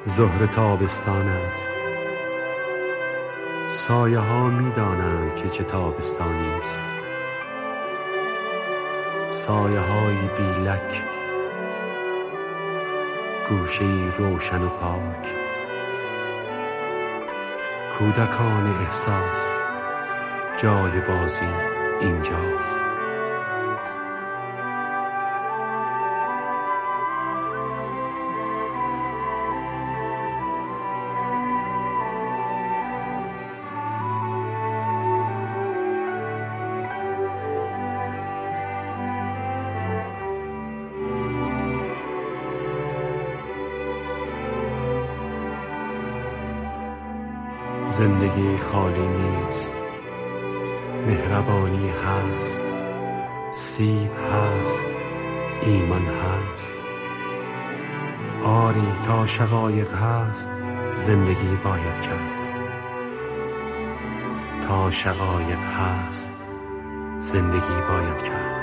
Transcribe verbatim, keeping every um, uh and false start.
ظهر تابستان است، سایه ها می دانند که چه تابستانی است. سایه های بی لک، گوشه‌ای روشن و پاک، کودکان احساس، جای بازی اینجاست. زندگی خالی نیست، مهربانی هست، سیب هست، ایمان هست. آری تا شقایق هست زندگی باید کرد، تا شقایق هست زندگی باید کرد.